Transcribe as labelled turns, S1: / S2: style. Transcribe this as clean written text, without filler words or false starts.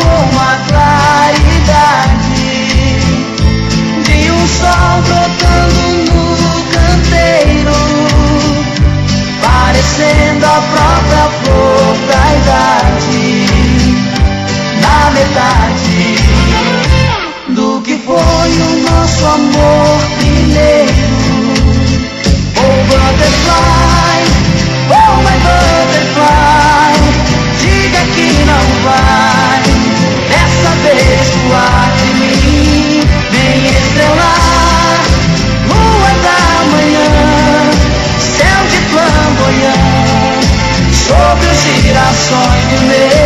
S1: como a claridade de um sol brotando no canteiro, parecendo a própria flor da idade, na metade do que foi o nosso amor primeiro. Oh butterfly, oh my butterfly, diga que não vai dessa vez voar de mim. Vem estrelar, lua da manhã, céu de flamboyant, sobre os girassóis de meu